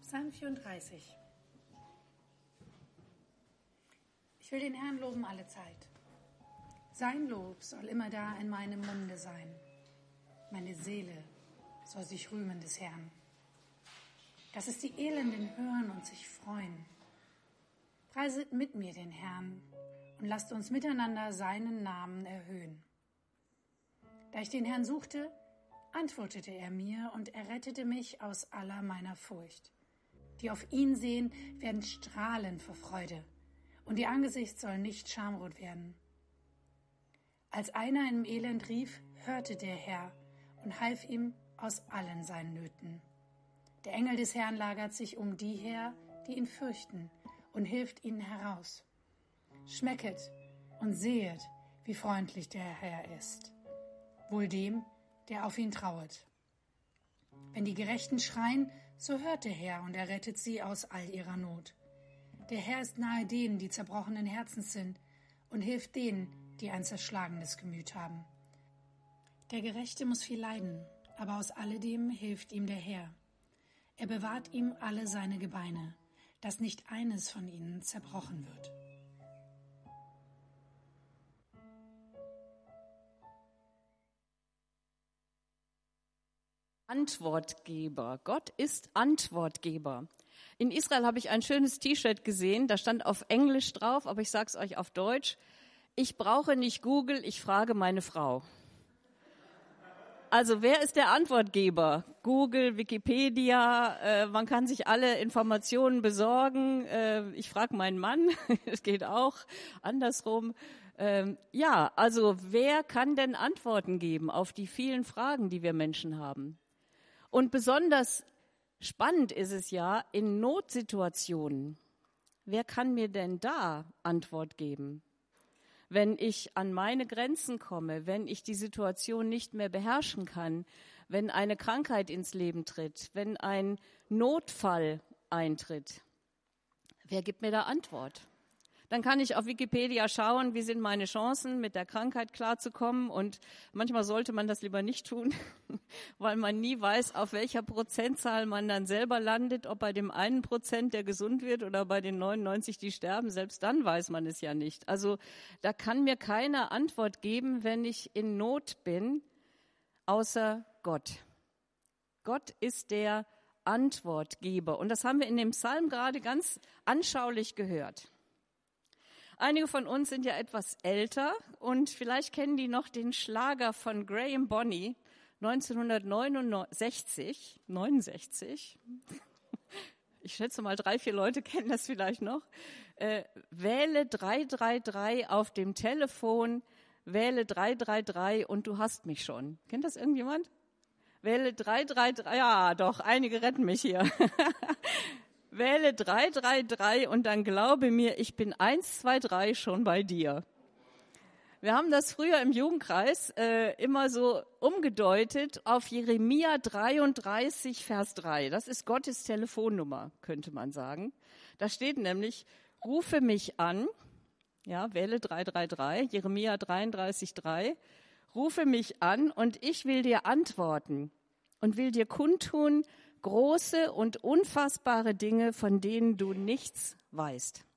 Psalm 34. Ich will den Herrn loben alle Zeit. Sein Lob soll immer da in meinem Munde sein. Meine Seele soll sich rühmen des Herrn. Dass es die Elenden hören und sich freuen. Preiset mit mir den Herrn und lasst uns miteinander seinen Namen erhöhen. Da ich den Herrn suchte, antwortete er mir und er rettete mich aus aller meiner Furcht. Die auf ihn sehen, werden strahlen vor Freude, und ihr Angesicht soll nicht schamrot werden. Als einer im Elend rief, hörte der Herr und half ihm aus allen seinen Nöten. Der Engel des Herrn lagert sich um die her, die ihn fürchten, und hilft ihnen heraus. Schmecket und sehet, wie freundlich der Herr ist. Wohl dem, der auf ihn trauet. Wenn die Gerechten schreien, so hört der Herr und er rettet sie aus all ihrer Not. Der Herr ist nahe denen, die zerbrochenen Herzens sind, und hilft denen, die ein zerschlagenes Gemüt haben. Der Gerechte muss viel leiden, aber aus alledem hilft ihm der Herr. Er bewahrt ihm alle seine Gebeine, dass nicht eines von ihnen zerbrochen wird. Antwortgeber. Gott ist Antwortgeber. In Israel habe ich ein schönes T-Shirt gesehen, da stand auf Englisch drauf, aber ich sage es euch auf Deutsch. Ich brauche nicht Google, ich frage meine Frau. Also wer ist der Antwortgeber? Google, Wikipedia, man kann sich alle Informationen besorgen. Ich frage meinen Mann, es geht auch andersrum. Ja, also wer kann denn Antworten geben auf die vielen Fragen, die wir Menschen haben? Und besonders spannend ist es ja in Notsituationen. Wer kann mir denn da Antwort geben? Wenn ich an meine Grenzen komme, wenn ich die Situation nicht mehr beherrschen kann, wenn eine Krankheit ins Leben tritt, wenn ein Notfall eintritt, wer gibt mir da Antwort? Dann kann ich auf Wikipedia schauen, wie sind meine Chancen, mit der Krankheit klarzukommen. Und manchmal sollte man das lieber nicht tun, weil man nie weiß, auf welcher Prozentzahl man dann selber landet, ob bei dem 1%, der gesund wird, oder bei den 99, die sterben. Selbst dann weiß man es ja nicht. Also da kann mir keiner Antwort geben, wenn ich in Not bin, außer Gott. Gott ist der Antwortgeber. Und das haben wir in dem Psalm gerade ganz anschaulich gehört. Einige von uns sind ja etwas älter und vielleicht kennen die noch den Schlager von Graham Bonney 1969. Ich schätze mal 3-4 Leute kennen das vielleicht noch. Wähle 333 auf dem Telefon, wähle 333 und du hast mich schon. Kennt das irgendjemand? Wähle 333, ja doch, einige retten mich hier. Wähle 333 und dann glaube mir, ich bin 1, 2, 3 schon bei dir. Wir haben das früher im Jugendkreis immer so umgedeutet auf Jeremia 33, Vers 3. Das ist Gottes Telefonnummer, könnte man sagen. Da steht nämlich, rufe mich an, ja, wähle 333, Jeremia 33, 3. Rufe mich an und ich will dir antworten und will dir kundtun, große und unfassbare Dinge, von denen du nichts weißt.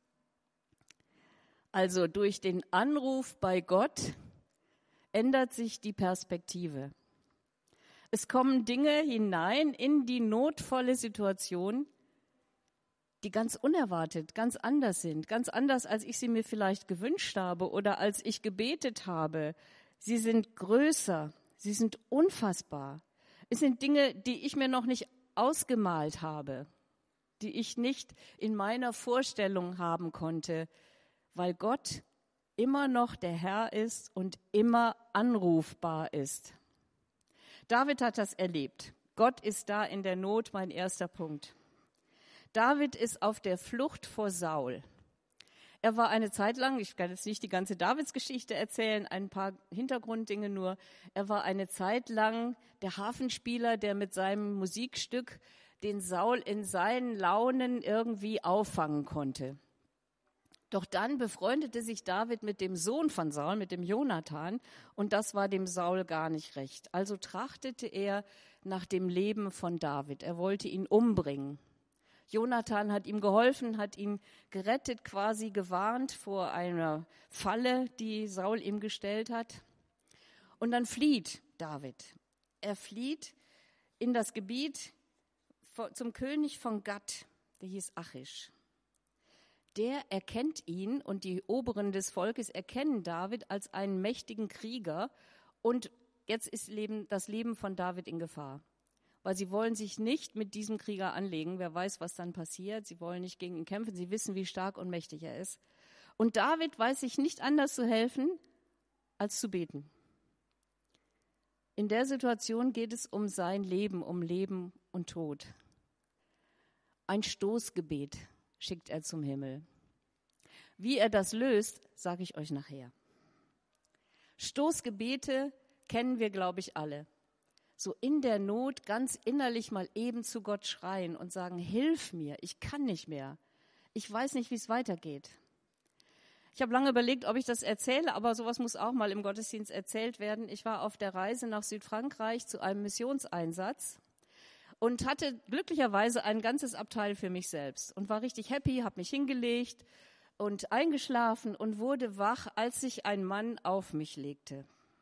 Also durch den Anruf bei Gott ändert sich die Perspektive. Es kommen Dinge hinein in die notvolle Situation, die ganz unerwartet, ganz anders sind, ganz anders, als ich sie mir vielleicht gewünscht habe oder als ich gebetet habe. Sie sind größer, sie sind unfassbar. Es sind Dinge, die ich mir noch nicht ausgemalt habe, die ich nicht in meiner Vorstellung haben konnte, weil Gott immer noch der Herr ist und immer anrufbar ist. David hat das erlebt. Gott ist da in der Not, mein erster Punkt. David ist auf der Flucht vor Saul. Er war eine Zeit lang, ich kann jetzt nicht die ganze Davidsgeschichte erzählen, ein paar Hintergrunddinge nur. Er war eine Zeit lang der Harfenspieler, der mit seinem Musikstück den Saul in seinen Launen irgendwie auffangen konnte. Doch dann befreundete sich David mit dem Sohn von Saul, mit dem Jonathan, und das war dem Saul gar nicht recht. Also trachtete er nach dem Leben von David. Er wollte ihn umbringen. Jonathan hat ihm geholfen, hat ihn gerettet, quasi gewarnt vor einer Falle, die Saul ihm gestellt hat. Und dann flieht David. Er flieht in das Gebiet zum König von Gat, der hieß Achish. Der erkennt ihn und die Oberen des Volkes erkennen David als einen mächtigen Krieger. Und jetzt ist das Leben von David in Gefahr. Weil sie wollen sich nicht mit diesem Krieger anlegen. Wer weiß, was dann passiert. Sie wollen nicht gegen ihn kämpfen. Sie wissen, wie stark und mächtig er ist. Und David weiß sich nicht anders zu helfen, als zu beten. In der Situation geht es um sein Leben, um Leben und Tod. Ein Stoßgebet schickt er zum Himmel. Wie er das löst, sage ich euch nachher. Stoßgebete kennen wir, glaube ich, alle. So in der Not ganz innerlich mal eben zu Gott schreien und sagen, hilf mir, ich kann nicht mehr. Ich weiß nicht, wie es weitergeht. Ich habe lange überlegt, ob ich das erzähle, aber sowas muss auch mal im Gottesdienst erzählt werden. Ich war auf der Reise nach Südfrankreich zu einem Missionseinsatz und hatte glücklicherweise ein ganzes Abteil für mich selbst und war richtig happy, habe mich hingelegt und eingeschlafen und wurde wach, als sich ein Mann auf mich legte.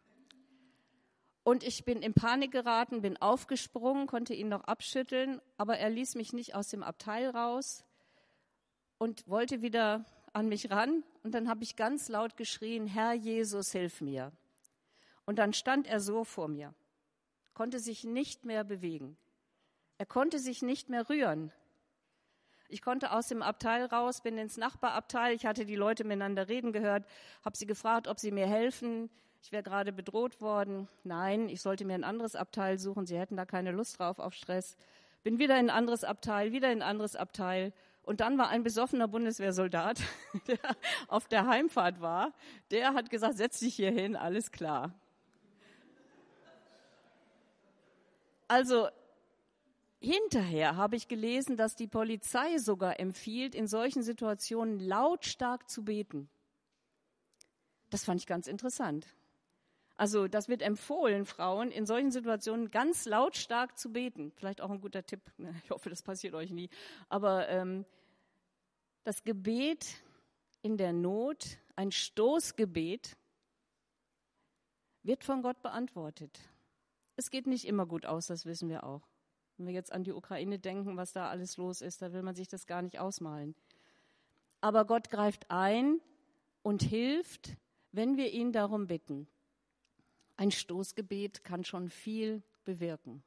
Und ich bin in Panik geraten, bin aufgesprungen, konnte ihn noch abschütteln, aber er ließ mich nicht aus dem Abteil raus und wollte wieder an mich ran. Und dann habe ich ganz laut geschrien, Herr Jesus, hilf mir. Und dann stand er so vor mir, konnte sich nicht mehr bewegen. Er konnte sich nicht mehr rühren. Ich konnte aus dem Abteil raus, bin ins Nachbarabteil. Ich hatte die Leute miteinander reden gehört, habe sie gefragt, ob sie mir helfen. Ich wäre gerade bedroht worden. Nein, ich sollte mir ein anderes Abteil suchen. Sie hätten da keine Lust drauf auf Stress. Bin wieder in ein anderes Abteil, wieder in ein anderes Abteil. Und dann war ein besoffener Bundeswehrsoldat, der auf der Heimfahrt war. Der hat gesagt, setz dich hier hin, alles klar. Also hinterher habe ich gelesen, dass die Polizei sogar empfiehlt, in solchen Situationen lautstark zu beten. Das fand ich ganz interessant. Also das wird empfohlen, Frauen in solchen Situationen ganz lautstark zu beten. Vielleicht auch ein guter Tipp. Ich hoffe, das passiert euch nie. Aber das Gebet in der Not, ein Stoßgebet, wird von Gott beantwortet. Es geht nicht immer gut aus, das wissen wir auch. Wenn wir jetzt an die Ukraine denken, was da alles los ist, da will man sich das gar nicht ausmalen. Aber Gott greift ein und hilft, wenn wir ihn darum bitten. Ein Stoßgebet kann schon viel bewirken.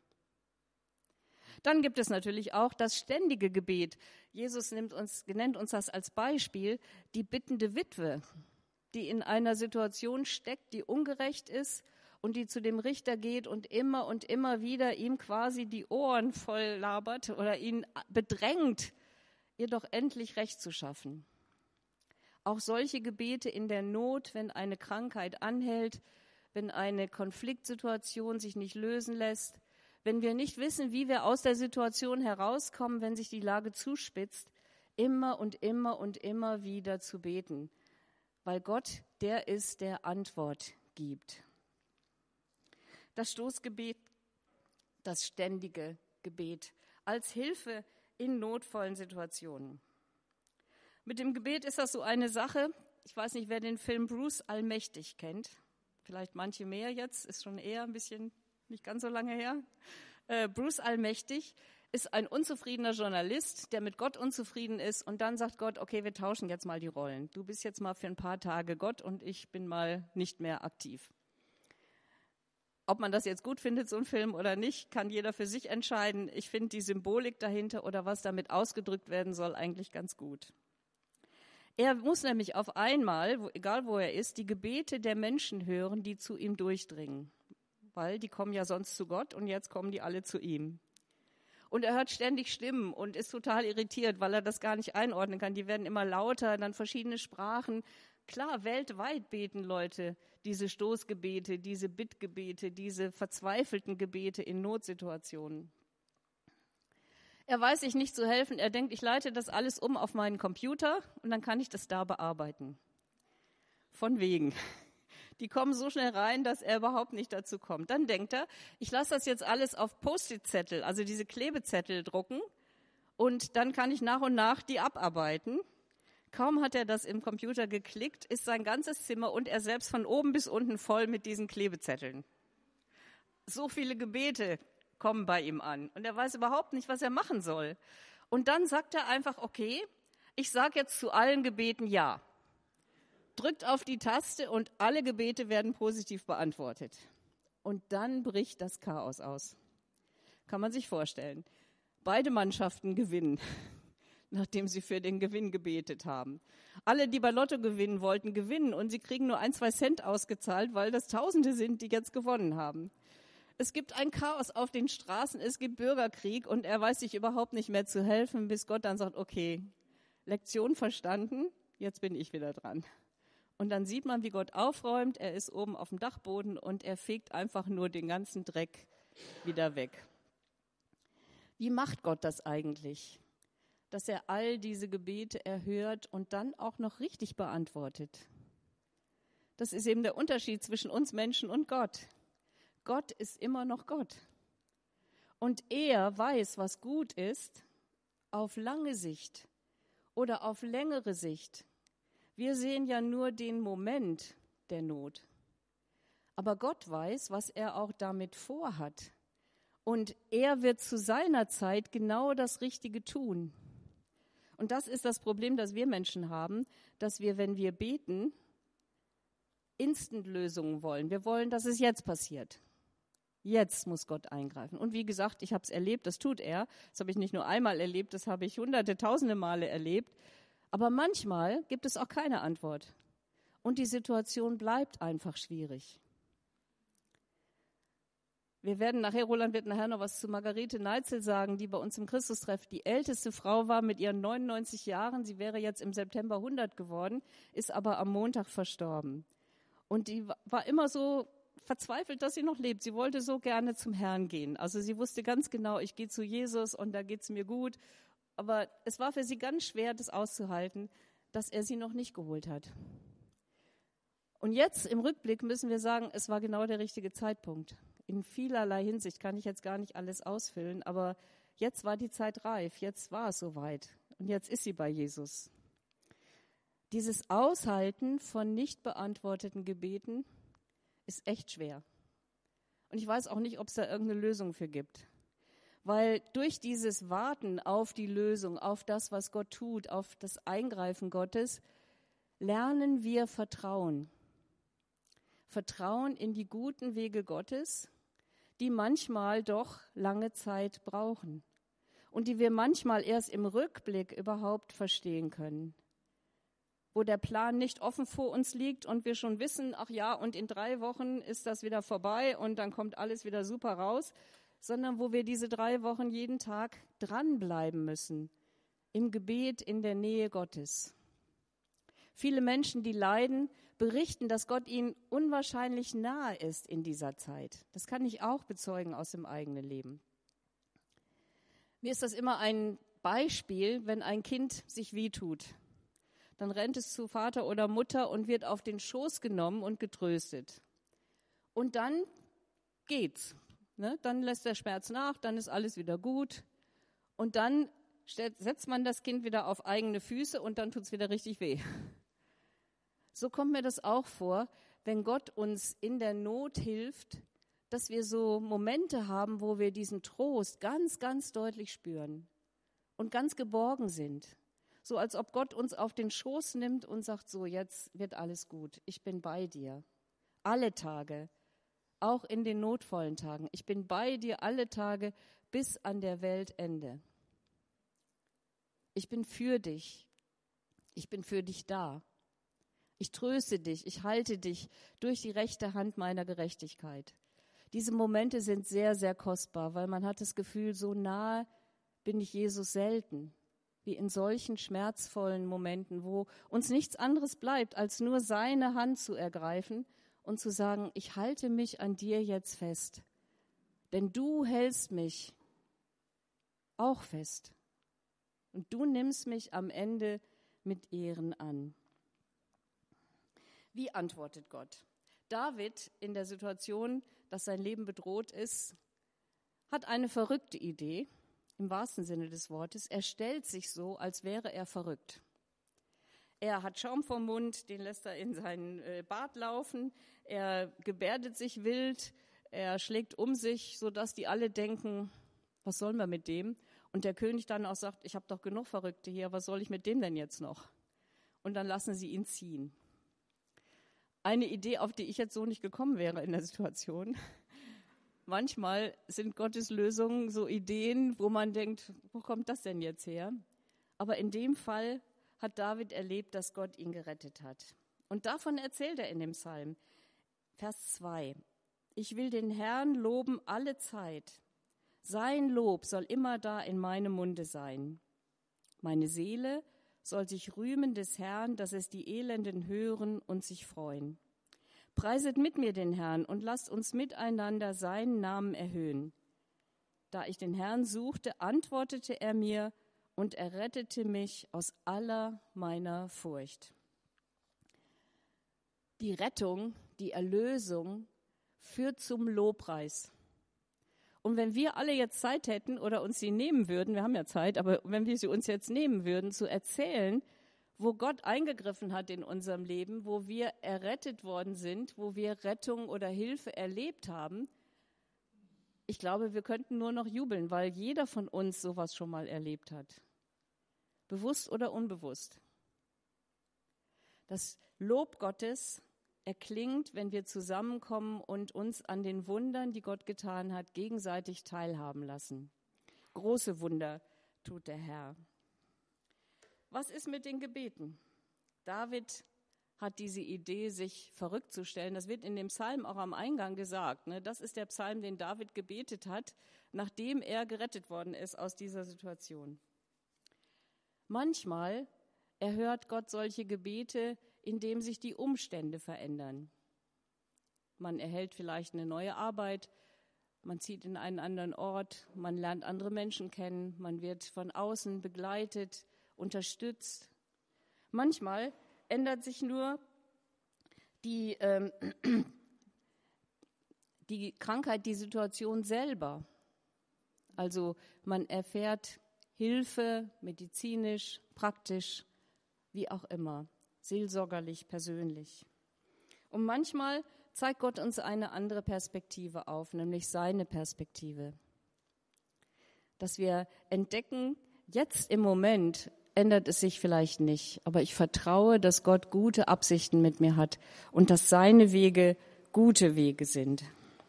Dann gibt es natürlich auch das ständige Gebet. Jesus nennt uns das als Beispiel, die bittende Witwe, die in einer Situation steckt, die ungerecht ist und die zu dem Richter geht und immer wieder ihm quasi die Ohren voll labert oder ihn bedrängt, ihr doch endlich Recht zu schaffen. Auch solche Gebete in der Not, wenn eine Krankheit anhält, wenn eine Konfliktsituation sich nicht lösen lässt, wenn wir nicht wissen, wie wir aus der Situation herauskommen, wenn sich die Lage zuspitzt, immer wieder zu beten, weil Gott der ist, der Antwort gibt. Das Stoßgebet, das ständige Gebet als Hilfe in notvollen Situationen. Mit dem Gebet ist das so eine Sache, ich weiß nicht, wer den Film Bruce Allmächtig kennt. Vielleicht manche mehr jetzt, ist schon eher ein bisschen nicht ganz so lange her. Bruce Allmächtig ist ein unzufriedener Journalist, der mit Gott unzufrieden ist und dann sagt Gott, okay, wir tauschen jetzt mal die Rollen. Du bist jetzt mal für ein paar Tage Gott und ich bin mal nicht mehr aktiv. Ob man das jetzt gut findet, so ein Film oder nicht, kann jeder für sich entscheiden. Ich finde die Symbolik dahinter oder was damit ausgedrückt werden soll, eigentlich ganz gut. Er muss nämlich auf einmal, egal wo er ist, die Gebete der Menschen hören, die zu ihm durchdringen. Weil die kommen ja sonst zu Gott und jetzt kommen die alle zu ihm. Und er hört ständig Stimmen und ist total irritiert, weil er das gar nicht einordnen kann. Die werden immer lauter, dann verschiedene Sprachen. Klar, weltweit beten Leute diese Stoßgebete, diese Bittgebete, diese verzweifelten Gebete in Notsituationen. Er weiß sich nicht zu helfen. Er denkt, ich leite das alles um auf meinen Computer und dann kann ich das da bearbeiten. Von wegen. Die kommen so schnell rein, dass er überhaupt nicht dazu kommt. Dann denkt er, ich lasse das jetzt alles auf Post-it-Zettel, also diese Klebezettel drucken und dann kann ich nach und nach die abarbeiten. Kaum hat er das im Computer geklickt, ist sein ganzes Zimmer und er selbst von oben bis unten voll mit diesen Klebezetteln. So viele Gebete kommen bei ihm an und er weiß überhaupt nicht, was er machen soll. Und dann sagt er einfach, okay, ich sage jetzt zu allen Gebeten Ja. Drückt auf die Taste und alle Gebete werden positiv beantwortet. Und dann bricht das Chaos aus. Kann man sich vorstellen. Beide Mannschaften gewinnen, nachdem sie für den Gewinn gebetet haben. Alle, die bei Lotto gewinnen wollten, gewinnen und sie kriegen nur 1-2 Cent ausgezahlt, weil das Tausende sind, die jetzt gewonnen haben. Es gibt ein Chaos auf den Straßen, es gibt Bürgerkrieg und er weiß sich überhaupt nicht mehr zu helfen, bis Gott dann sagt, okay, Lektion verstanden, jetzt bin ich wieder dran. Und dann sieht man, wie Gott aufräumt, er ist oben auf dem Dachboden und er fegt einfach nur den ganzen Dreck wieder weg. Wie macht Gott das eigentlich? Dass er all diese Gebete erhört und dann auch noch richtig beantwortet. Das ist eben der Unterschied zwischen uns Menschen und Gott. Gott ist immer noch Gott. Und er weiß, was gut ist, auf lange Sicht oder auf längere Sicht. Wir sehen ja nur den Moment der Not. Aber Gott weiß, was er auch damit vorhat. Und er wird zu seiner Zeit genau das Richtige tun. Und das ist das Problem, das wir Menschen haben, dass wir, wenn wir beten, Instant-Lösungen wollen. Wir wollen, dass es jetzt passiert. Jetzt muss Gott eingreifen. Und wie gesagt, ich habe es erlebt, das tut er. Das habe ich nicht nur einmal erlebt, das habe ich hunderte, tausende Male erlebt. Aber manchmal gibt es auch keine Antwort. Und die Situation bleibt einfach schwierig. Roland wird nachher noch was zu Margarete Neitzel sagen, die bei uns im Christustreff die älteste Frau war mit ihren 99 Jahren. Sie wäre jetzt im September 100 geworden, ist aber am Montag verstorben. Und die war immer so verzweifelt, dass sie noch lebt. Sie wollte so gerne zum Herrn gehen. Also sie wusste ganz genau, ich gehe zu Jesus und da geht es mir gut. Aber es war für sie ganz schwer, das auszuhalten, dass er sie noch nicht geholt hat. Und jetzt im Rückblick müssen wir sagen, es war genau der richtige Zeitpunkt. In vielerlei Hinsicht kann ich jetzt gar nicht alles ausfüllen, aber jetzt war die Zeit reif, jetzt war es soweit und jetzt ist sie bei Jesus. Dieses Aushalten von nicht beantworteten Gebeten ist echt schwer. Und ich weiß auch nicht, ob es da irgendeine Lösung für gibt. Weil durch dieses Warten auf die Lösung, auf das, was Gott tut, auf das Eingreifen Gottes, lernen wir Vertrauen. Vertrauen in die guten Wege Gottes, die manchmal doch lange Zeit brauchen und die wir manchmal erst im Rückblick überhaupt verstehen können. Wo der Plan nicht offen vor uns liegt und wir schon wissen, ach ja, und in 3 Wochen ist das wieder vorbei und dann kommt alles wieder super raus, sondern wo wir diese 3 Wochen jeden Tag dranbleiben müssen, im Gebet, in der Nähe Gottes. Viele Menschen, die leiden, berichten, dass Gott ihnen unwahrscheinlich nahe ist in dieser Zeit. Das kann ich auch bezeugen aus dem eigenen Leben. Mir ist das immer ein Beispiel, wenn ein Kind sich wehtut. Dann rennt es zu Vater oder Mutter und wird auf den Schoß genommen und getröstet. Und dann geht's. Dann lässt der Schmerz nach, dann ist alles wieder gut. Und dann setzt man das Kind wieder auf eigene Füße und dann tut's wieder richtig weh. So kommt mir das auch vor, wenn Gott uns in der Not hilft, dass wir so Momente haben, wo wir diesen Trost ganz, ganz deutlich spüren und ganz geborgen sind. So als ob Gott uns auf den Schoß nimmt und sagt, so jetzt wird alles gut, ich bin bei dir. Alle Tage, auch in den notvollen Tagen. Ich bin bei dir alle Tage bis an der Weltende. Ich bin für dich. Ich bin für dich da. Ich tröste dich, ich halte dich durch die rechte Hand meiner Gerechtigkeit. Diese Momente sind sehr, sehr kostbar, weil man hat das Gefühl, so nahe bin ich Jesus selten, wie in solchen schmerzvollen Momenten, wo uns nichts anderes bleibt, als nur seine Hand zu ergreifen und zu sagen, ich halte mich an dir jetzt fest, denn du hältst mich auch fest und du nimmst mich am Ende mit Ehren an. Wie antwortet Gott? David in der Situation, dass sein Leben bedroht ist, hat eine verrückte Idee. im wahrsten Sinne des Wortes. Er stellt sich so, als wäre er verrückt. Er hat Schaum vom Mund, den lässt er in seinen Bart laufen. Er gebärdet sich wild, er schlägt um sich, sodass die alle denken, was sollen wir mit dem? Und der König dann auch sagt, ich habe doch genug Verrückte hier, was soll ich mit dem denn jetzt noch? Und dann lassen sie ihn ziehen. Eine Idee, auf die ich jetzt so nicht gekommen wäre in der Situation. Manchmal sind Gottes Lösungen so Ideen, wo man denkt, wo kommt das denn jetzt her? Aber in dem Fall hat David erlebt, dass Gott ihn gerettet hat. Und davon erzählt er in dem Psalm. Vers 2. Ich will den Herrn loben alle Zeit. Sein Lob soll immer da in meinem Munde sein. Meine Seele soll sich rühmen des Herrn, dass es die Elenden hören und sich freuen. Preiset mit mir den Herrn und lasst uns miteinander seinen Namen erhöhen. Da ich den Herrn suchte, antwortete er mir und er rettete mich aus aller meiner Furcht. Die Rettung, die Erlösung führt zum Lobpreis. Und wenn wir alle jetzt Zeit hätten oder uns sie nehmen würden, wir haben ja Zeit, aber wenn wir sie uns jetzt nehmen würden, zu erzählen, wo Gott eingegriffen hat in unserem Leben, wo wir errettet worden sind, wo wir Rettung oder Hilfe erlebt haben, ich glaube, wir könnten nur noch jubeln, weil jeder von uns sowas schon mal erlebt hat. Bewusst oder unbewusst. Das Lob Gottes erklingt, wenn wir zusammenkommen und uns an den Wundern, die Gott getan hat, gegenseitig teilhaben lassen. Große Wunder tut der Herr. Was ist mit den Gebeten? David hat diese Idee, sich verrückt zu stellen. Das wird in dem Psalm auch am Eingang gesagt. Das ist der Psalm, den David gebetet hat, nachdem er gerettet worden ist aus dieser Situation. Manchmal erhört Gott solche Gebete, indem sich die Umstände verändern. Man erhält vielleicht eine neue Arbeit, man zieht in einen anderen Ort, man lernt andere Menschen kennen, man wird von außen begleitet, unterstützt. Manchmal ändert sich nur die Krankheit, die Situation selber. Also man erfährt Hilfe, medizinisch, praktisch, wie auch immer, seelsorgerlich, persönlich. Und manchmal zeigt Gott uns eine andere Perspektive auf, nämlich seine Perspektive. Dass wir entdecken, jetzt im Moment ändert es sich vielleicht nicht, aber ich vertraue, dass Gott gute Absichten mit mir hat und dass seine Wege gute Wege sind.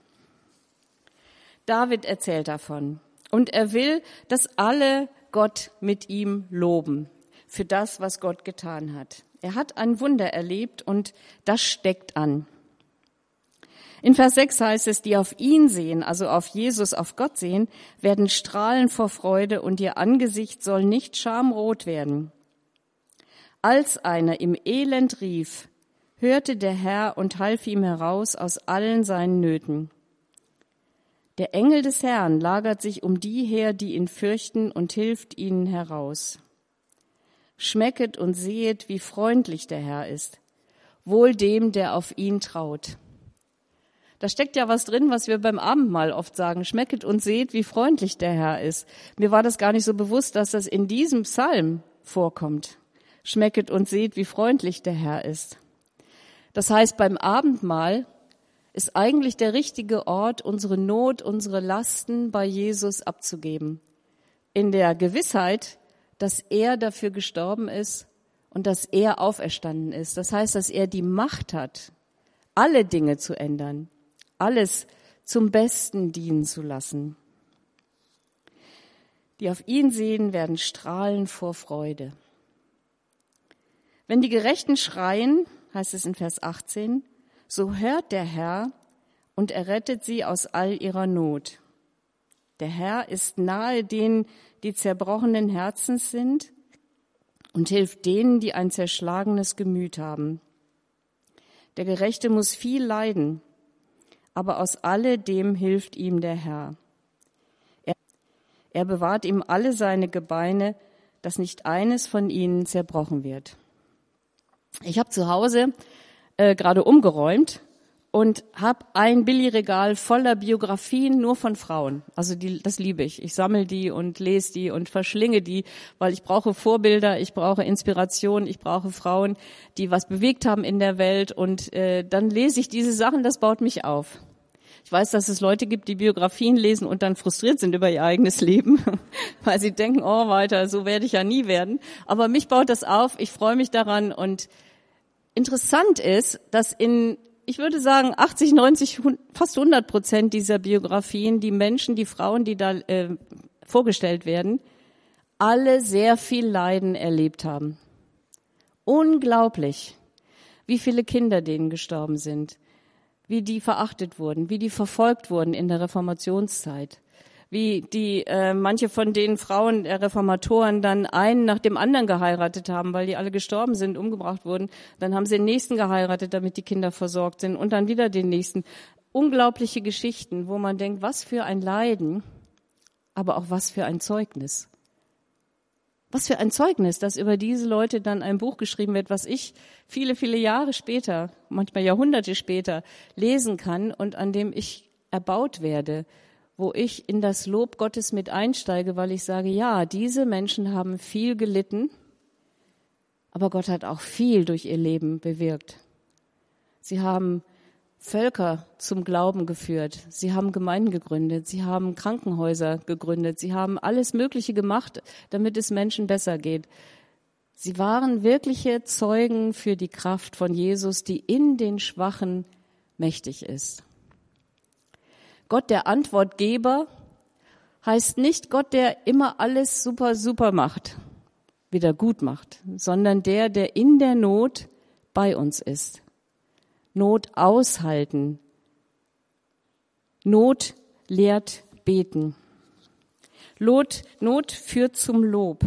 David erzählt davon und er will, dass alle Gott mit ihm loben für das, was Gott getan hat. Er hat ein Wunder erlebt und das steckt an. In Vers 6 heißt es, die auf ihn sehen, also auf Jesus, auf Gott sehen, werden strahlen vor Freude und ihr Angesicht soll nicht schamrot werden. Als einer im Elend rief, hörte der Herr und half ihm heraus aus allen seinen Nöten. Der Engel des Herrn lagert sich um die her, die ihn fürchten, und hilft ihnen heraus. Schmecket und sehet, wie freundlich der Herr ist, wohl dem, der auf ihn traut. Da steckt ja was drin, was wir beim Abendmahl oft sagen. Schmecket und seht, wie freundlich der Herr ist. Mir war das gar nicht so bewusst, dass das in diesem Psalm vorkommt. Schmecket und seht, wie freundlich der Herr ist. Das heißt, beim Abendmahl ist eigentlich der richtige Ort, unsere Not, unsere Lasten bei Jesus abzugeben. In der Gewissheit, dass er dafür gestorben ist und dass er auferstanden ist. Das heißt, dass er die Macht hat, alle Dinge zu ändern, alles zum Besten dienen zu lassen. Die auf ihn sehen, werden strahlen vor Freude. Wenn die Gerechten schreien, heißt es in Vers 18, so hört der Herr und errettet sie aus all ihrer Not. Der Herr ist nahe denen, die zerbrochenen Herzens sind und hilft denen, die ein zerschlagenes Gemüt haben. Der Gerechte muss viel leiden, aber aus alledem hilft ihm der Herr. Er bewahrt ihm alle seine Gebeine, dass nicht eines von ihnen zerbrochen wird. Ich habe zu Hause gerade umgeräumt und habe ein Billigregal voller Biografien nur von Frauen. Also das liebe ich. Ich sammle die und lese die und verschlinge die, weil ich brauche Vorbilder, ich brauche Inspiration, ich brauche Frauen, die was bewegt haben in der Welt. Und dann lese ich diese Sachen, das baut mich auf. Ich weiß, dass es Leute gibt, die Biografien lesen und dann frustriert sind über ihr eigenes Leben, weil sie denken, oh weiter, so werde ich ja nie werden. Aber mich baut das auf, ich freue mich daran. Und interessant ist, dass ich würde sagen, 80, 90, fast 100% dieser Biografien, die Menschen, die Frauen, die da vorgestellt werden, alle sehr viel Leiden erlebt haben. Unglaublich, wie viele Kinder denen gestorben sind, wie die verachtet wurden, wie die verfolgt wurden in der Reformationszeit, wie die manche von den Frauen der Reformatoren dann einen nach dem anderen geheiratet haben, weil die alle gestorben sind, umgebracht wurden. Dann haben sie den nächsten geheiratet, damit die Kinder versorgt sind und dann wieder den nächsten. Unglaubliche Geschichten, wo man denkt, was für ein Leiden, aber auch was für ein Zeugnis. Was für ein Zeugnis, dass über diese Leute dann ein Buch geschrieben wird, was ich viele, viele Jahre später, manchmal Jahrhunderte später, lesen kann und an dem ich erbaut werde, wo ich in das Lob Gottes mit einsteige, weil ich sage, ja, diese Menschen haben viel gelitten, aber Gott hat auch viel durch ihr Leben bewirkt. Sie haben Völker zum Glauben geführt, sie haben Gemeinden gegründet, sie haben Krankenhäuser gegründet, sie haben alles Mögliche gemacht, damit es Menschen besser geht. Sie waren wirkliche Zeugen für die Kraft von Jesus, die in den Schwachen mächtig ist. Gott, der Antwortgeber, heißt nicht Gott, der immer alles super, super macht, wieder gut macht, sondern der in der Not bei uns ist. Not aushalten. Not lehrt beten. Not führt zum Lob.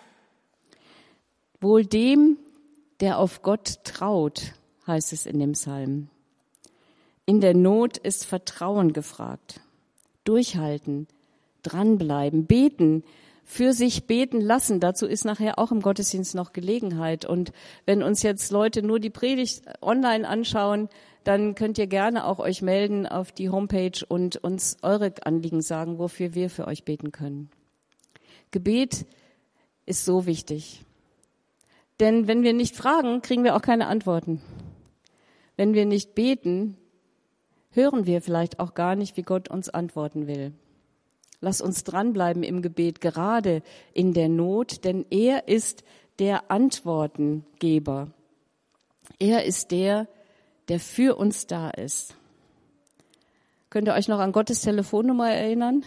Wohl dem, der auf Gott traut, heißt es in dem Psalm. In der Not ist Vertrauen gefragt. Durchhalten, dranbleiben, beten, für sich beten lassen. Dazu ist nachher auch im Gottesdienst noch Gelegenheit. Und wenn uns jetzt Leute nur die Predigt online anschauen, dann könnt ihr gerne auch euch melden auf die Homepage und uns eure Anliegen sagen, wofür wir für euch beten können. Gebet ist so wichtig. Denn wenn wir nicht fragen, kriegen wir auch keine Antworten. Wenn wir nicht beten, hören wir vielleicht auch gar nicht, wie Gott uns antworten will. Lass uns dranbleiben im Gebet, gerade in der Not, denn er ist der Antwortengeber. Er ist der für uns da ist. Könnt ihr euch noch an Gottes Telefonnummer erinnern?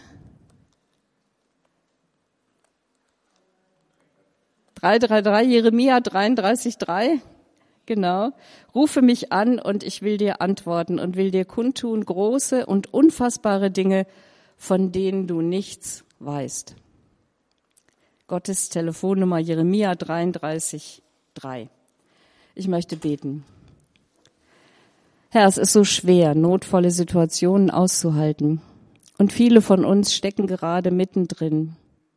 333, Jeremia 33,3. Genau. Rufe mich an und ich will dir antworten und will dir kundtun große und unfassbare Dinge, von denen du nichts weißt. Gottes Telefonnummer Jeremia 33,3. Ich möchte beten. Herr, es ist so schwer, notvolle Situationen auszuhalten. Und viele von uns stecken gerade mittendrin.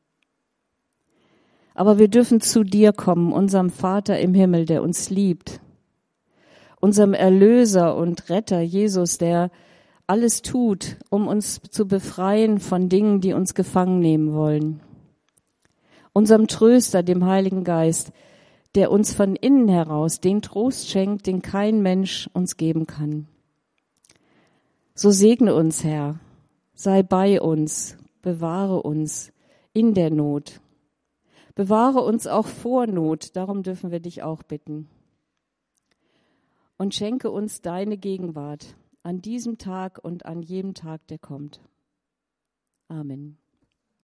Aber wir dürfen zu dir kommen, unserem Vater im Himmel, der uns liebt. Unserem Erlöser und Retter, Jesus, der alles tut, um uns zu befreien von Dingen, die uns gefangen nehmen wollen. Unserem Tröster, dem Heiligen Geist, der uns von innen heraus den Trost schenkt, den kein Mensch uns geben kann. So segne uns, Herr, sei bei uns, bewahre uns in der Not. Bewahre uns auch vor Not, darum dürfen wir dich auch bitten. Und schenke uns deine Gegenwart an diesem Tag und an jedem Tag, der kommt. Amen.